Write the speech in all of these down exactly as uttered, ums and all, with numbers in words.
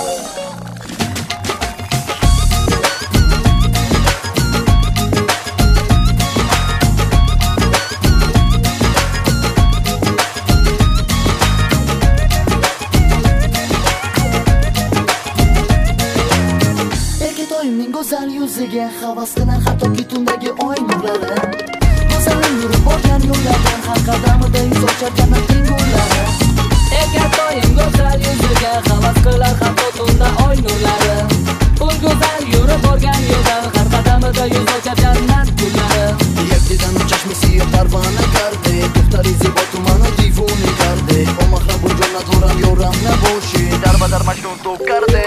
Erkatoyimning go'zal yuziga havas qilar hattoki tundagi oy nurlari. Go'zalim yurib borgan yo'llardan har qadamida yuz ochar jannatning gullari. Erkatoyim go'zal yuziga havas qilar hatto tunda oy nurlari. U go'zal yurib borgan yo'ldan har qadamida yuz ochar jannat gullari. Yakdidan chashmasi parvona karde, duxtari zibo tumani divoni karde. O mahra bu jannat o'ram yoram naboshi, darbadar majnun to karde.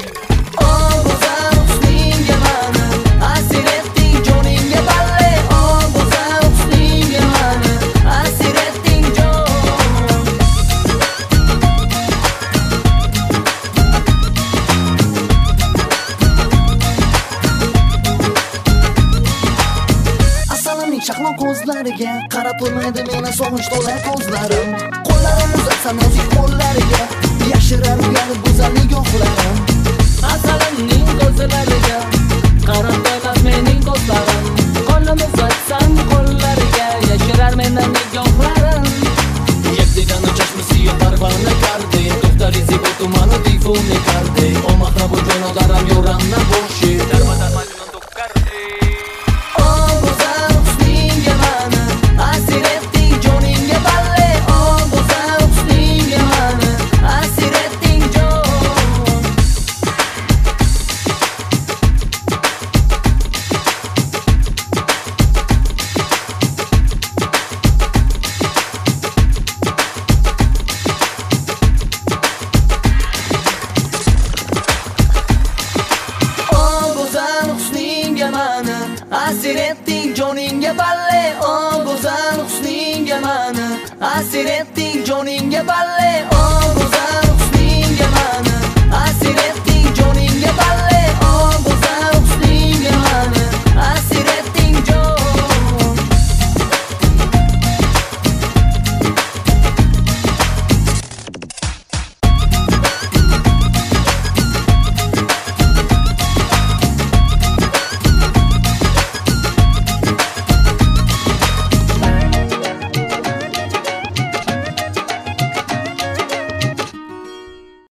Chaqmoq ko'zlariga qarab turmaydi meni sog'inch to'la ko'zlarim. Qo'llarim uzatsam nozik qo'llariga yashirar uyalib go'zal nigohlarim. Asalimning ko'zlariga qarab turmas mening ko'zlarim. Qo'lim uzatsam qo'llariga yashirar mendan nigohlarim. Yakdidan chashmasi parvona karde, duxtari zibo tumani divoni karde. O mahra bu jonodaram yoram naboshi, darbadar majnun to karde. Asir etding joningga balle, o go'zal husningga mani. Asir etding joningga balle, o